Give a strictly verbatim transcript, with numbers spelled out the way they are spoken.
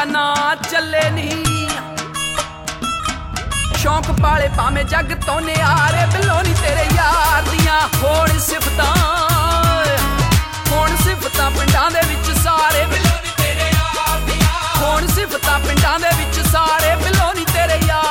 ਨਾ ਚੱਲੇ ਨੀ ਸ਼ੌਂਕ ਪਾਲੇ ਭਾਵੇਂ ਜੱਗ ਤੋਂ ਨਿਆਰੇ ਬਿੱਲੋ ਨੀ ਤੇਰੇ ਯਾਰ ਦੀਆਂ ਹੋਣ ਸਿਫਤਾਂ ਹੋਣ ਸਿਫਤਾਂ ਪਿੰਡਾਂ ਦੇ ਵਿੱਚ ਸਾਰੇ ਬਿੱਲੋ ਨੀ ਤੇਰੇ ਯਾਰ ਦੀਆਂ ਹੋਣ ਸਿਫਤਾਂ ਪਿੰਡਾਂ ਦੇ ਵਿੱਚ ਸਾਰੇ ਬਿੱਲੋ ਨੀ ਤੇਰੇ ਯਾਰ